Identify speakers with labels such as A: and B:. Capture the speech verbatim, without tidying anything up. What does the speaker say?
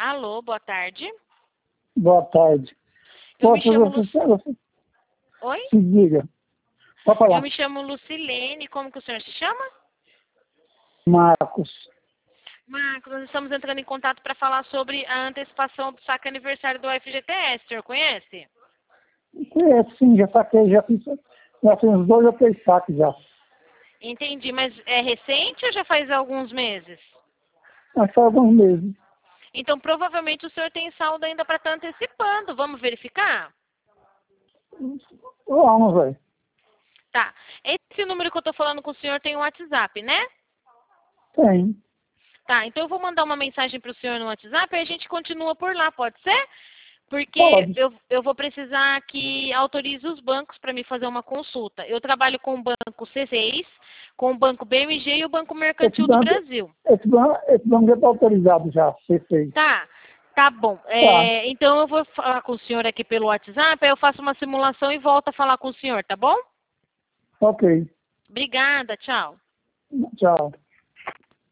A: Alô, boa tarde.
B: Boa tarde.
A: Eu
B: Posso
A: me chamo
B: você,
A: Lu...
B: você,
A: Oi?
B: se diga. Pode falar.
A: Eu me chamo Lucilene. Como que o senhor se chama?
B: Marcos.
A: Marcos, nós estamos entrando em contato para falar sobre a antecipação do saque aniversário do F G T S. O senhor conhece?
B: É, sim, já saquei, já fiz, já fiz uns dois ou três saques já.
A: Entendi, mas é recente ou já faz alguns meses?
B: Mas só alguns meses.
A: Então, provavelmente o senhor tem saldo ainda para estar antecipando. Vamos verificar?
B: Vamos, velho.
A: Tá. Esse número que eu estou falando com o senhor tem o WhatsApp, né?
B: Tem.
A: Tá, então eu vou mandar uma mensagem para o senhor no WhatsApp e a gente continua por lá, pode ser? Porque
B: Pode.
A: eu, eu vou precisar que autorize os bancos para me fazer uma consulta. Eu trabalho com o Banco C seis, com o Banco B M G e o Banco
B: Esse
A: Mercantil do
B: banco,
A: Brasil.
B: esse banco, esse banco já está autorizado já, C seis.
A: Tá, tá bom.
B: Tá.
A: É, então eu vou falar com o senhor aqui pelo WhatsApp, aí eu faço uma simulação e volto a falar com o senhor, tá bom?
B: Ok.
A: Obrigada, tchau.
B: Tchau.